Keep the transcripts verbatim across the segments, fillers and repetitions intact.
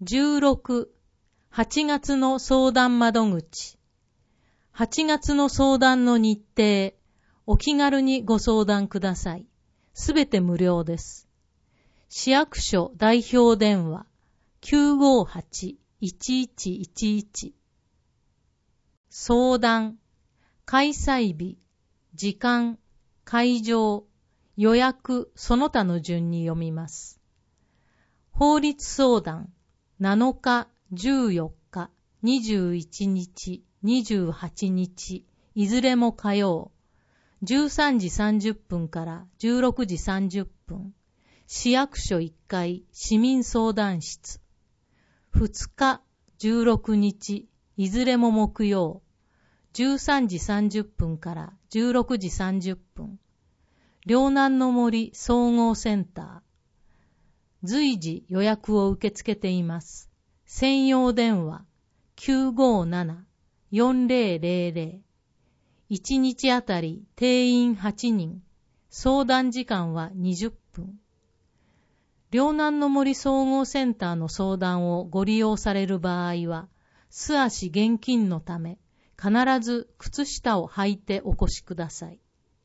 じゅうろく、はちがつの相談窓口。はちがつの相談の日程、お気軽にご相談ください。すべて無料です。市役所代表電話 きゅうごはち いちいちいちいち。相談、開催日、時間、会場、予約、その他の順に読みます。法律相談、なのか、じゅうよっか、にじゅういちにち、にじゅうはちにち、いずれも火曜、じゅうさんじさんじゅっぷんからじゅうろくじさんじゅっぷん、市役所いっかい市民相談室。ふつか、じゅうろくにち、いずれも木曜、じゅうさんじさんじゅっぷんからじゅうろくじさんじゅっぷん、両南の森総合センター。随時予約を受け付けています。専用電話 きゅうごなな よんぜろぜろぜろ。いちにちあたり定員はちにん。相談時間はにじゅっぷん。両南の森総合センターの相談をご利用される場合は、素足厳禁のため、必ず靴下を履いてお越しください。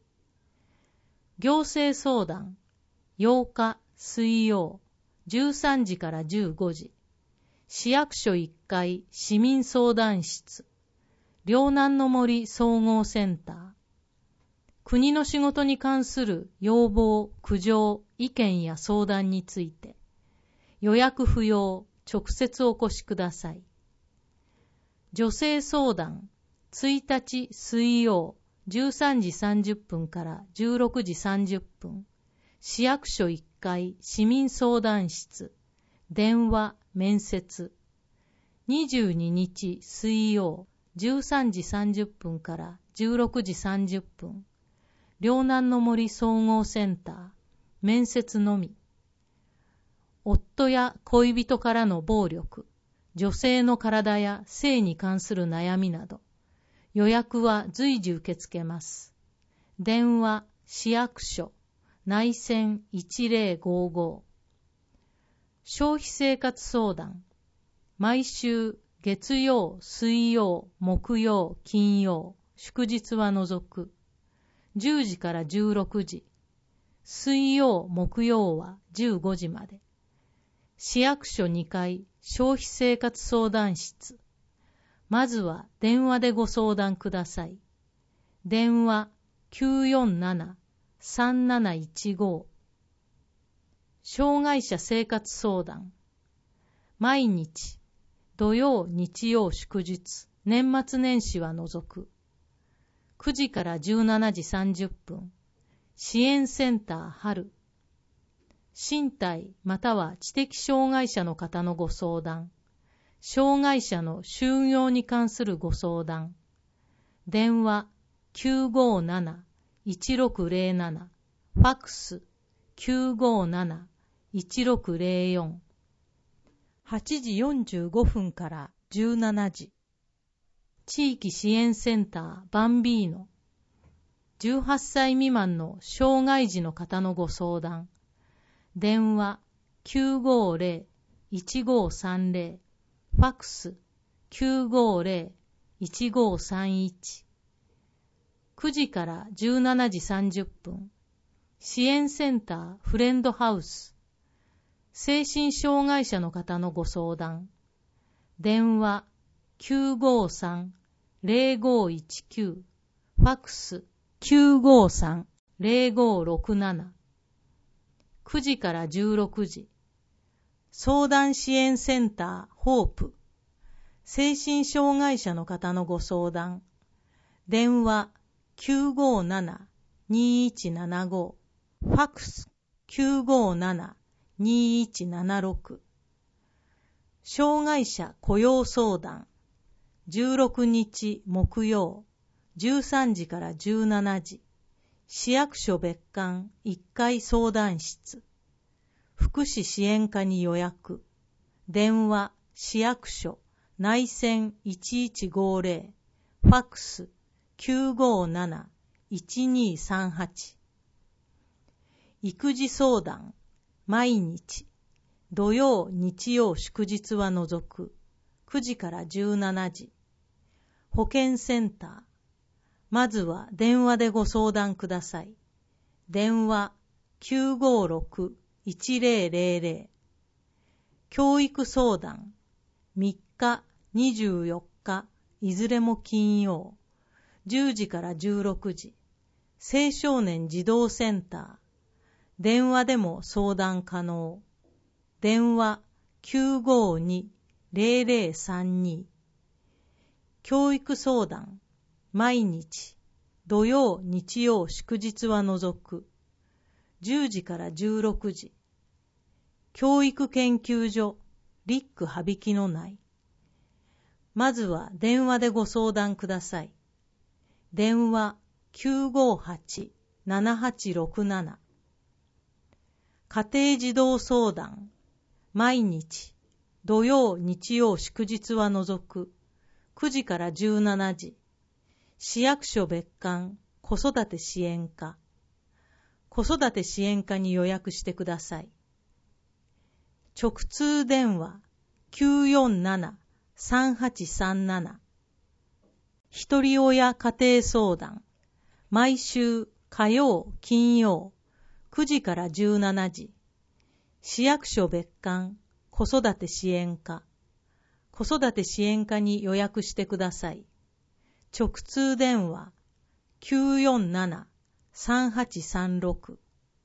行政相談、ようか水曜、じゅうさんじからじゅうごじ、市役所いっかい市民相談室、両南の森総合センター。国の仕事に関する要望、苦情、意見や相談について、予約不要、直接お越しください。女性相談、いちにち水曜、じゅうさんじさんじゅっぷんからじゅうろくじさんじゅっぷん、市役所いっかい市民相談室、電話、面接。にじゅうににち水曜、じゅうさんじさんじゅっぷんからじゅうろくじさんじゅっぷん、両南の森総合センター、面接のみ。夫や恋人からの暴力、女性の体や性に関する悩みなど、予約は随時受け付けます。電話、市役所、内線いちぜろごご。消費生活相談、毎週月曜、水曜、木曜、金曜、祝日は除く、じゅうじからじゅうろくじ、水曜、木曜はじゅうごじまで。市役所にかい消費生活相談室。まずは電話でご相談ください。電話 きゅうよんなな さんなないちご。障害者生活相談。毎日、土曜、日曜、祝日、年末年始は除く。くじからじゅうしちじさんじゅっぷん。支援センター春。身体または知的障害者の方のご相談。障害者の就業に関するご相談。電話 きゅうごなな いちろくぜろなな。ファックス きゅうごなな いちろくぜろよん。はちじよんじゅうごふんからじゅうしちじ。地域支援センターバンビーノ。じゅうはっさい未満の障害児の方のご相談。電話 きゅうごぜろ いちごさんぜろ。ファックス きゅうごぜろ いちごさんいち。くじからじゅうしちじさんじゅっぷん。支援センターフレンドハウス。精神障害者の方のご相談。電話 きゅうごさん ぜろごいちきゅう。ファックス きゅうごさん ぜろごろくなな。くじからじゅうろくじ。相談支援センターホープ。精神障害者の方のご相談。電話 きゅうごなな にいちななご。ファックス きゅうごなな にいちななろく。障害者雇用相談。じゅうろくにち木曜、じゅうさんじからじゅうしちじ。市役所別館いっかい相談室。福祉支援課に予約。電話、市役所、内線いちいちごぜろ。ファックス きゅうごなな いちにさんはち。育児相談、毎日。 土曜、日曜、祝日は除くくじからじゅうしちじ。保健センター。まずは電話でご相談ください。電話 きゅうごろく いちぜろぜろぜろ。教育相談。みっか、にじゅうよっか、いずれも金曜。じゅうじからじゅうろくじ。青少年児童センター。電話でも相談可能。電話 きゅうごに ぜろぜろさんに。教育相談。毎日。土曜、日曜、祝日は除く。じゅうじからじゅうろくじ。教育研究所、リック羽曳の内。まずは電話でご相談ください。電話 きゅうごはち ななはちろくなな。家庭児童相談。毎日。土曜、日曜、祝日は除く。くじからじゅうしちじ。市役所別館子育て支援課。子育て支援課に予約してください。直通電話 きゅうよんなな さんはちさんなな。ひとり親家庭相談。毎週火曜、金曜、くじからじゅうしちじ。市役所別館子育て支援課。子育て支援課に予約してください。直通電話 きゅうよんなな さんはちさんろく。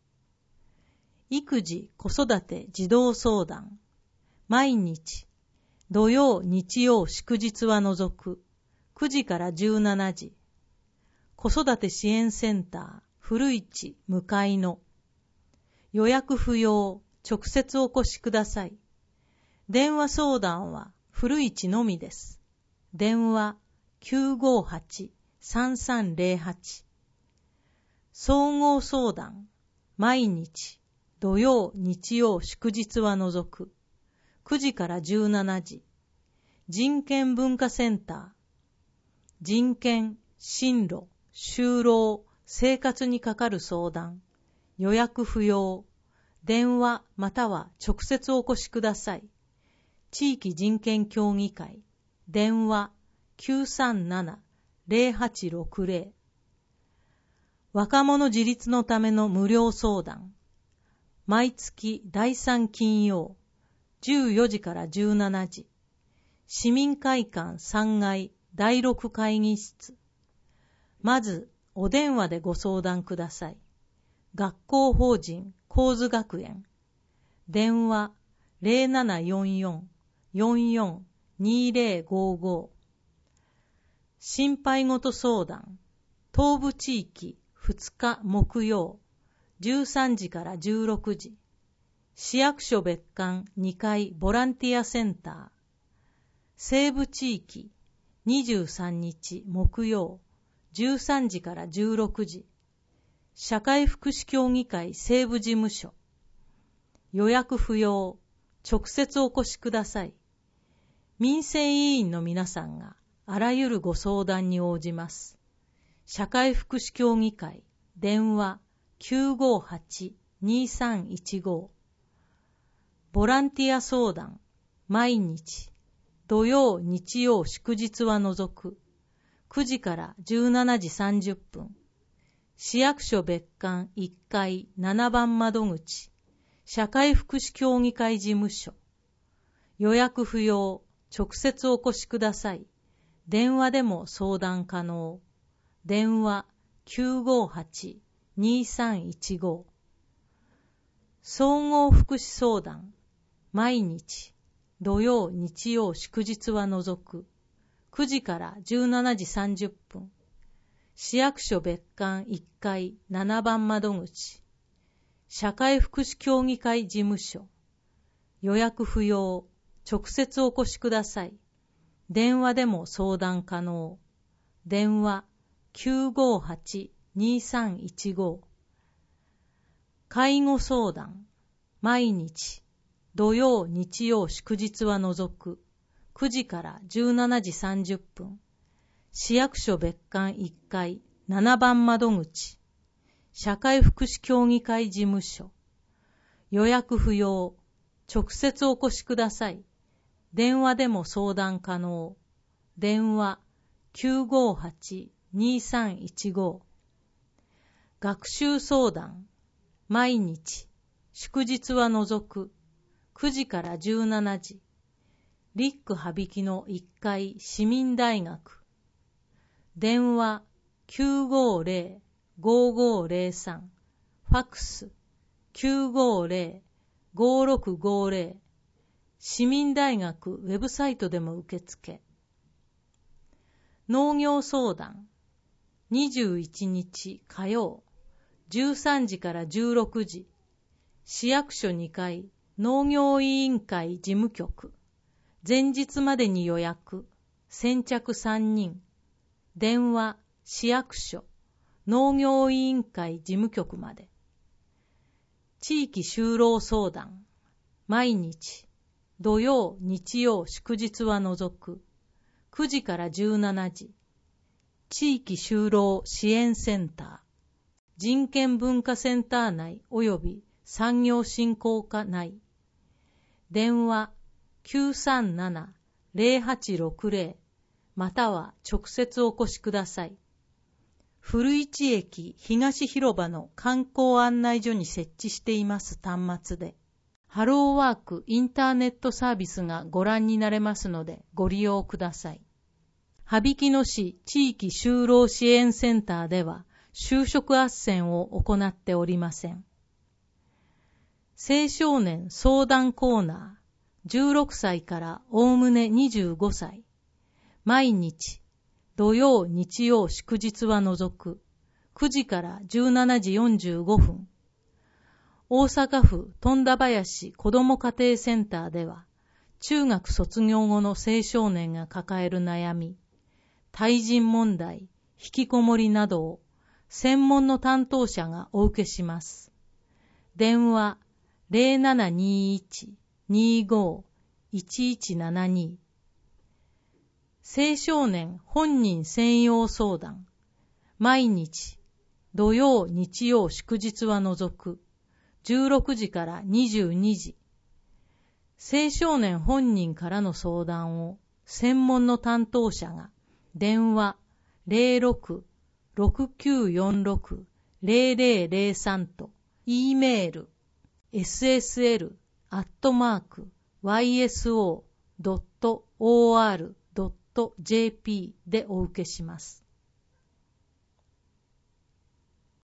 育児・子育て児童相談。毎日。土曜、日曜、祝日は除く。くじからじゅうしちじ。子育て支援センター、古市向かいの。予約不要。直接お越しください。電話相談は古市のみです。電話きゅうごはち さんさんぜろはち。総合相談。毎日。土曜、日曜、祝日は除く。くじからじゅうしちじ。人権文化センター。人権、進路、就労、生活にかかる相談。予約不要。電話または直接お越しください。地域人権協議会。電話きゅうさんなな ぜろはちろくぜろ。若者自立のための無料相談。毎月だいさん金曜、じゅうよじからじゅうしちじ。市民会館さんがいだいろく会議室。まず、お電話でご相談ください。学校法人高津学園。電話ゼロななよんよん よんよん にぜろごご。心配事相談。東部地域ふつか木曜、じゅうさんじからじゅうろくじ。市役所別館にかいボランティアセンター。西部地域にじゅうさんにち木曜、じゅうさんじからじゅうろくじ。社会福祉協議会西部事務所。予約不要。直接お越しください。民生委員の皆さんがあらゆるご相談に応じます。社会福祉協議会電話きゅうごはち にさんいちご。ボランティア相談。毎日。土曜、日曜、祝日は除く。くじからじゅうしちじさんじゅっぷん。市役所別館いっかいななばん窓口。社会福祉協議会事務所。予約不要。直接お越しください。電話でも相談可能。電話きゅうごはち にさんいちご。総合福祉相談。毎日。土曜、日曜、祝日は除く。くじからじゅうしちじさんじゅっぷん。市役所別館いっかいななばん窓口。社会福祉協議会事務所。予約不要。直接お越しください。電話でも相談可能。電話きゅうごはち にさんいちご。介護相談。毎日。土曜、日曜、祝日は除く。くじからじゅうしちじさんじゅっぷん。市役所別館いっかいななばん窓口。社会福祉協議会事務所。予約不要。 直接お越しください。電話でも相談可能。電話 きゅうごはち にさんいちご。学習相談。毎日、祝日は除く。くじからじゅうしちじ。リック羽曳のいっかい市民大学。電話 きゅうごーぜろ ごーごーぜろさん。ファックス きゅうごーぜろ ごーろくごーぜろ。市民大学ウェブサイトでも受付。農業相談。にじゅういちにち火曜、じゅうさんじからじゅうろくじ。市役所にかい農業委員会事務局。前日までに予約。先着さんにん。電話、市役所、農業委員会事務局まで。地域就労相談。毎日、土曜、日曜、祝日は除く。くじからじゅうしちじ。地域就労支援センター。人権文化センター内及び産業振興課内。電話きゅうさんなな ぜろはちろくぜろまたは直接お越しください。古市駅東広場の観光案内所に設置しています端末で、ハローワークインターネットサービスがご覧になれますのでご利用ください。羽曳野市地域就労支援センターでは就職斡旋を行っておりません。青少年相談コーナー。じゅうろくさいからおおむねにじゅうごさい。毎日、土曜、日曜、祝日は除く。くじからじゅうしちじよんじゅうごふん。大阪府富田林子ども家庭センターでは、中学卒業後の青少年が抱える悩み、対人問題、引きこもりなどを専門の担当者がお受けします。電話ゼロななにいち にご いちいちななに。青少年本人専用相談。毎日、土曜、日曜、祝日は除く。じゅうろくじからにじゅうにじ。青少年本人からの相談を専門の担当者が電話ゼロろく ろくきゅうよんろく ゼロゼロゼロさんと E メール エスエスエル アットマーク ワイエスオー ドット オーアール ドット ジェーピー でお受けします。